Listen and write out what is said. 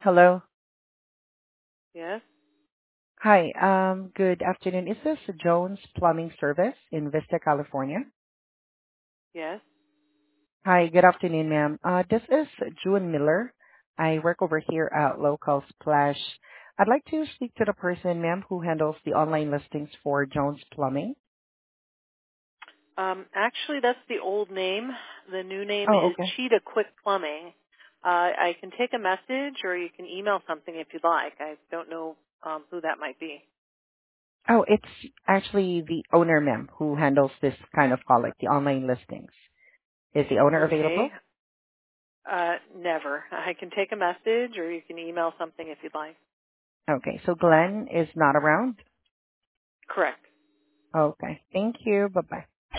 Hello. Yes, Hi. Good afternoon. Is this Jones Plumbing Service in Vista, California? yes. Hi, good afternoon, ma'am. This is June Miller. I work over here at Local Splash. I'd like to speak to the person, ma'am, who handles the online listings for Jones Plumbing. Actually, that's the old name. The new name Oh, is okay. Cheetah Quick Plumbing. I can take a message, or you can email something if you'd like. I don't know who that might be. Oh, it's actually the owner, ma'am, who handles this kind of call, like the online listings. Is the owner Okay. available? Never. I can take a message, or you can email something if you'd like. Okay, so Glenn is not around? Correct. Okay. Thank you. Bye-bye.